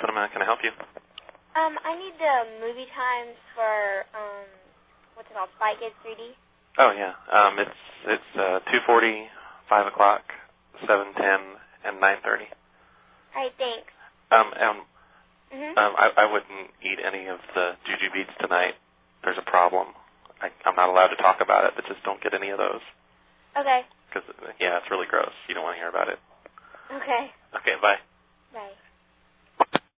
Cinema. Can I help you? I need the movie times for, what's it called, Spy Kids 3D. Oh, yeah. It's 2:40, 5 o'clock, 7:10, and 9:30. All right, thanks. I wouldn't eat any of the Juju Beads tonight. There's a problem. I'm not allowed to talk about it, but just don't get any of those. Okay. Because, yeah, it's really gross. You don't want to hear about it. Okay. Okay, bye. Bye.